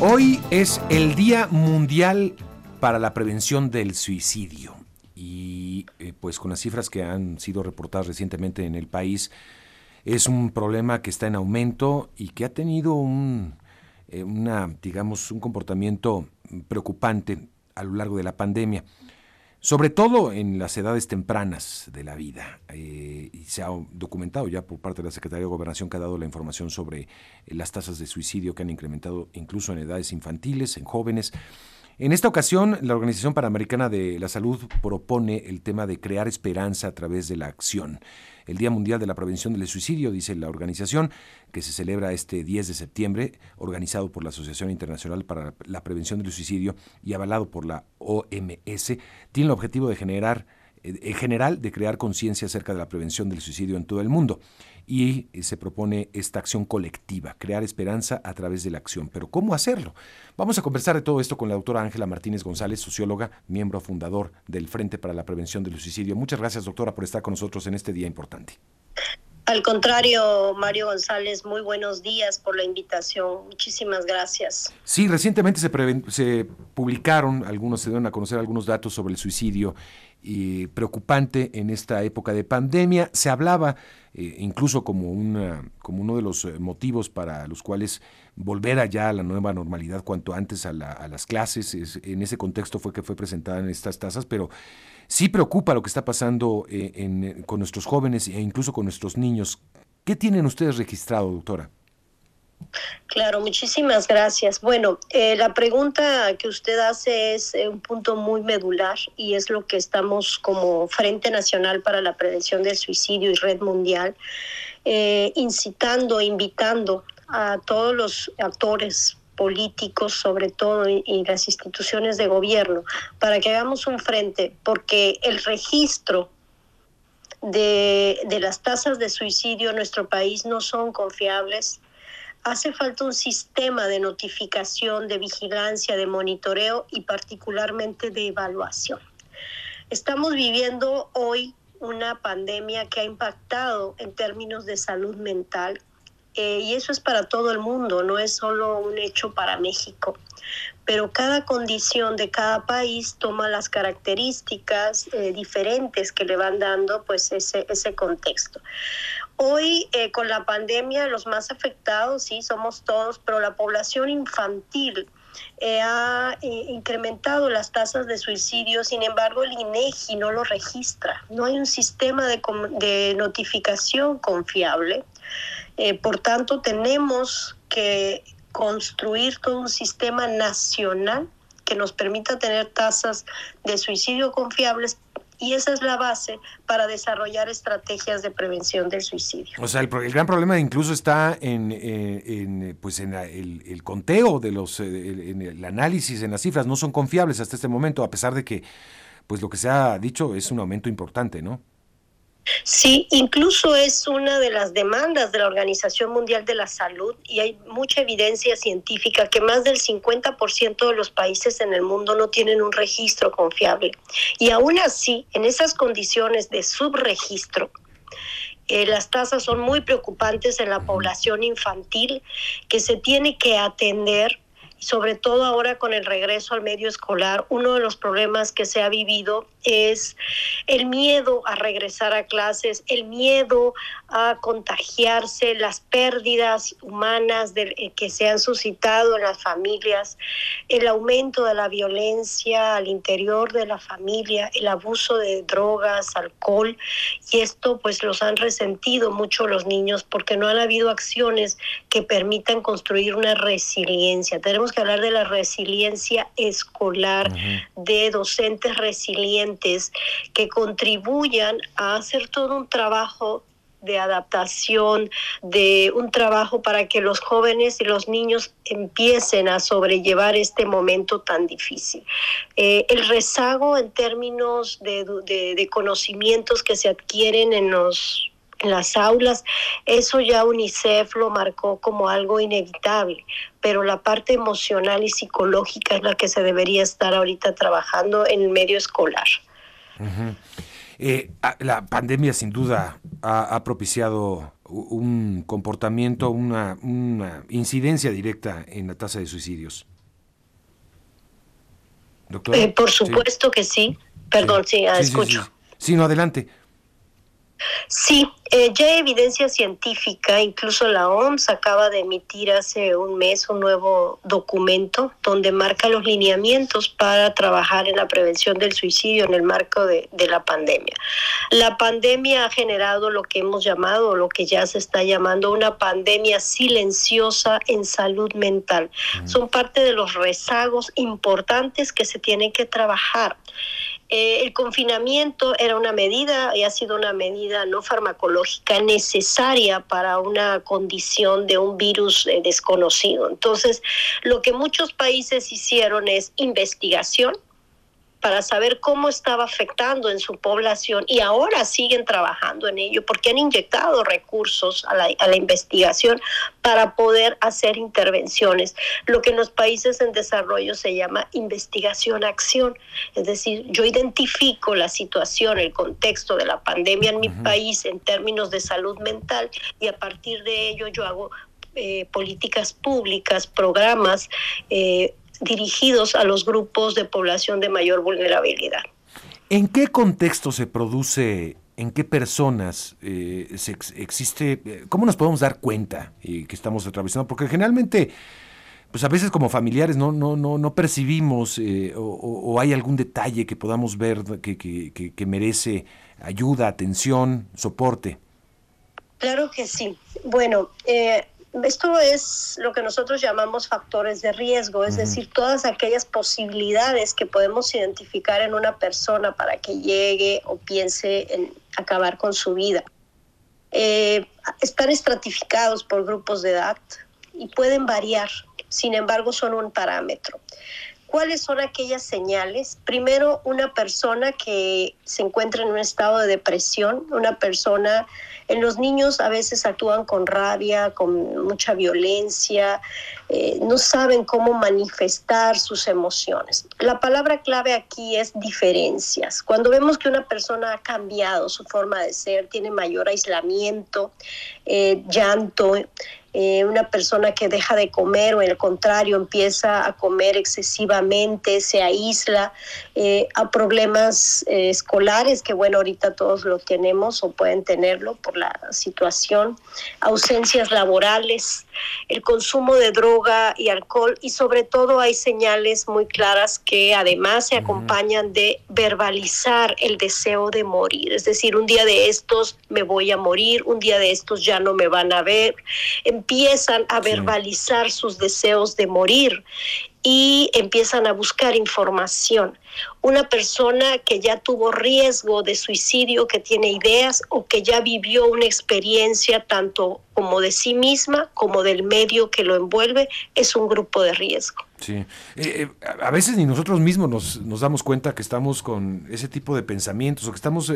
Hoy es el Día Mundial para la Prevención del Suicidio y pues con las cifras que han sido reportadas recientemente en el país, es un problema que está en aumento y que ha tenido un comportamiento preocupante a lo largo de la pandemia, sobre todo en las edades tempranas de la vida. Y se ha documentado ya por parte de la Secretaría de Gobernación, que ha dado la información sobre las tasas de suicidio que han incrementado incluso en edades infantiles, en jóvenes. En esta ocasión, la Organización Panamericana de la Salud propone el tema de crear esperanza a través de la acción. El Día Mundial de la Prevención del Suicidio, dice la organización, que se celebra este 10 de septiembre, organizado por la Asociación Internacional para la Prevención del Suicidio y avalado por la OMS, tiene el objetivo de crear conciencia acerca de la prevención del suicidio en todo el mundo. Y se propone esta acción colectiva, crear esperanza a través de la acción. Pero ¿cómo hacerlo? Vamos a conversar de todo esto con la doctora Ángela Martínez González, socióloga, miembro fundador del Frente para la Prevención del Suicidio. Muchas gracias, doctora, por estar con nosotros en este día importante. Al contrario, Mario González, muy buenos días por la invitación. Muchísimas gracias. Sí, recientemente se publicaron se dieron a conocer algunos datos sobre el suicidio preocupante en esta época de pandemia. Se hablaba incluso como uno de los motivos para los cuales volver allá a la nueva normalidad cuanto antes a las clases. En ese contexto fue que fue presentada en estas tasas, pero sí preocupa lo que está pasando con nuestros jóvenes e incluso con nuestros niños. ¿Qué tienen ustedes registrado, doctora? Claro, muchísimas gracias. Bueno, la pregunta que usted hace es un punto muy medular y es lo que estamos como Frente Nacional para la Prevención del Suicidio y Red Mundial invitando a todos los actores políticos, sobre todo, y las instituciones de gobierno, para que hagamos un frente, porque el registro de las tasas de suicidio en nuestro país no son confiables. Hace falta un sistema de notificación, de vigilancia, de monitoreo y particularmente de evaluación. Estamos viviendo hoy una pandemia que ha impactado en términos de salud mental y eso es para todo el mundo, no es solo un hecho para México. Pero cada condición de cada país toma las características diferentes que le van dando pues ese contexto. Hoy, con la pandemia, los más afectados, sí, somos todos, pero la población infantil ha incrementado las tasas de suicidio. Sin embargo, el INEGI no lo registra. No hay un sistema de notificación confiable. Por tanto, tenemos que construir todo un sistema nacional que nos permita tener tasas de suicidio confiables. Y esa es la base para desarrollar estrategias de prevención del suicidio. O sea, el gran problema incluso está en el conteo de en el análisis, en las cifras. No son confiables hasta este momento, a pesar de que pues lo que se ha dicho es un aumento importante, ¿no? Sí, incluso es una de las demandas de la Organización Mundial de la Salud y hay mucha evidencia científica que más del 50% de los países en el mundo no tienen un registro confiable. Y aún así, en esas condiciones de subregistro, las tasas son muy preocupantes en la población infantil que se tiene que atender. Sobre todo ahora con el regreso al medio escolar, uno de los problemas que se ha vivido es el miedo a regresar a clases, el miedo a contagiarse, las pérdidas humanas que se han suscitado en las familias, el aumento de la violencia al interior de la familia, el abuso de drogas, alcohol, y esto pues los han resentido mucho los niños porque no han habido acciones que permitan construir una resiliencia. Tenemos que hablar de la resiliencia escolar, de docentes resilientes que contribuyan a hacer todo un trabajo de adaptación, de un trabajo para que los jóvenes y los niños empiecen a sobrellevar este momento tan difícil. El rezago en términos de conocimientos que se adquieren en las aulas, eso ya UNICEF lo marcó como algo inevitable, pero la parte emocional y psicológica es la que se debería estar ahorita trabajando en el medio escolar. La pandemia sin duda ha propiciado un comportamiento, una incidencia directa en la tasa de suicidios. Doctora. Por supuesto que sí. Perdón, sí, escucho. Sí, no, adelante. Sí, ya hay evidencia científica, incluso la OMS acaba de emitir hace un mes un nuevo documento donde marca los lineamientos para trabajar en la prevención del suicidio en el marco de la pandemia. La pandemia ha generado lo que hemos llamado, lo que ya se está llamando una pandemia silenciosa en salud mental. Son parte de los rezagos importantes que se tienen que trabajar. El confinamiento era una medida y ha sido una medida no farmacológica necesaria para una condición de un virus desconocido. Entonces, lo que muchos países hicieron es investigación para saber cómo estaba afectando en su población y ahora siguen trabajando en ello porque han inyectado recursos a la investigación para poder hacer intervenciones, lo que en los países en desarrollo se llama investigación-acción. Es decir, yo identifico la situación, el contexto de la pandemia en mi país en términos de salud mental y a partir de ello yo hago políticas públicas, programas dirigidos a los grupos de población de mayor vulnerabilidad. ¿En qué contexto se produce, en qué personas existe, cómo nos podemos dar cuenta que estamos atravesando? Porque generalmente, pues a veces como familiares no percibimos o hay algún detalle que podamos ver que merece ayuda, atención, soporte. Claro que sí. Bueno, esto es lo que nosotros llamamos factores de riesgo, es decir, todas aquellas posibilidades que podemos identificar en una persona para que llegue o piense en acabar con su vida. Están estratificados por grupos de edad y pueden variar, sin embargo son un parámetro. ¿Cuáles son aquellas señales? Primero, una persona que se encuentra en un estado de depresión, una persona, en los niños a veces actúan con rabia, con mucha violencia, no saben cómo manifestar sus emociones. La palabra clave aquí es diferencias. Cuando vemos que una persona ha cambiado su forma de ser, tiene mayor aislamiento, llanto, una persona que deja de comer o al contrario empieza a comer excesivamente, se aísla, a problemas escolares, que bueno, ahorita todos lo tenemos o pueden tenerlo por la situación, ausencias laborales, el consumo de droga y alcohol y sobre todo hay señales muy claras que además se acompañan de verbalizar el deseo de morir, es decir, un día de estos me voy a morir, un día de estos ya no me van a ver, empiezan a verbalizar sus deseos de morir y empiezan a buscar información. Una persona que ya tuvo riesgo de suicidio, que tiene ideas o que ya vivió una experiencia tanto como de sí misma como del medio que lo envuelve, es un grupo de riesgo. Sí, a veces ni nosotros mismos nos damos cuenta que estamos con ese tipo de pensamientos o que estamos...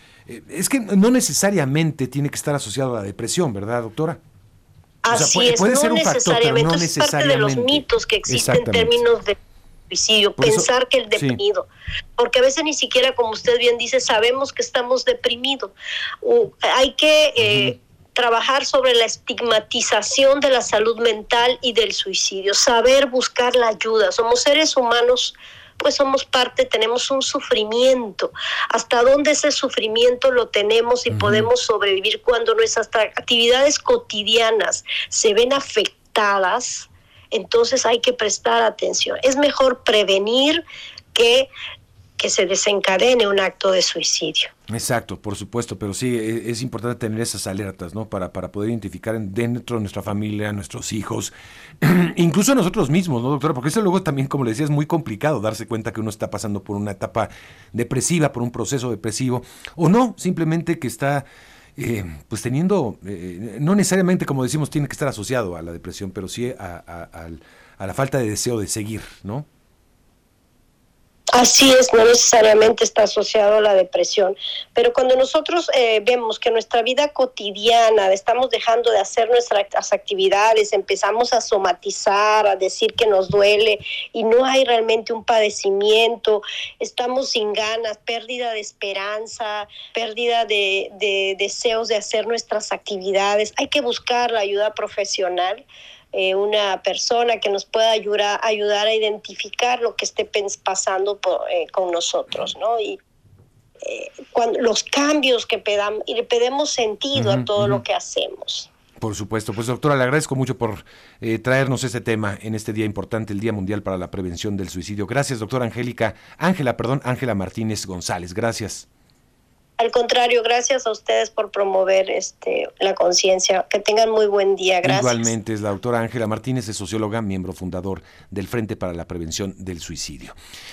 es que no necesariamente tiene que estar asociado a la depresión, ¿verdad, doctora? Así puede es, ser no un factor, necesariamente, pero no es parte de los mitos que existen en términos de suicidio, por pensar eso, que el deprimido, porque a veces ni siquiera, como usted bien dice, sabemos que estamos deprimidos. Hay que trabajar sobre la estigmatización de la salud mental y del suicidio, saber buscar la ayuda. Somos seres humanos, pues somos parte, tenemos un sufrimiento. ¿Hasta dónde ese sufrimiento lo tenemos y podemos sobrevivir cuando nuestras actividades cotidianas se ven afectadas? Entonces hay que prestar atención. Es mejor prevenir que se desencadene un acto de suicidio. Exacto, por supuesto, pero sí es importante tener esas alertas, ¿no? Para poder identificar dentro de nuestra familia, nuestros hijos, incluso nosotros mismos, ¿no, doctora? Porque eso luego también, como le decía, es muy complicado darse cuenta que uno está pasando por una etapa depresiva, por un proceso depresivo, o no, simplemente que está pues teniendo, no necesariamente, como decimos, tiene que estar asociado a la depresión, pero sí a la falta de deseo de seguir, ¿no? Así es, no necesariamente está asociado a la depresión, pero cuando nosotros vemos que nuestra vida cotidiana estamos dejando de hacer nuestras actividades, empezamos a somatizar, a decir que nos duele y no hay realmente un padecimiento, estamos sin ganas, pérdida de esperanza, pérdida de deseos de hacer nuestras actividades, hay que buscar la ayuda profesional. Una persona que nos pueda ayudar a identificar lo que esté pasando con nosotros, ¿no? Y cuando los cambios que y le pedimos sentido a todo lo que hacemos. Por supuesto. Pues doctora, le agradezco mucho por traernos este tema en este día importante, el Día Mundial para la Prevención del Suicidio. Gracias, doctora Ángela Martínez González. Gracias. Al contrario, gracias a ustedes por promover la conciencia. Que tengan muy buen día. Gracias. Igualmente, es la doctora Ángela Martínez, es socióloga, miembro fundador del Frente para la Prevención del Suicidio.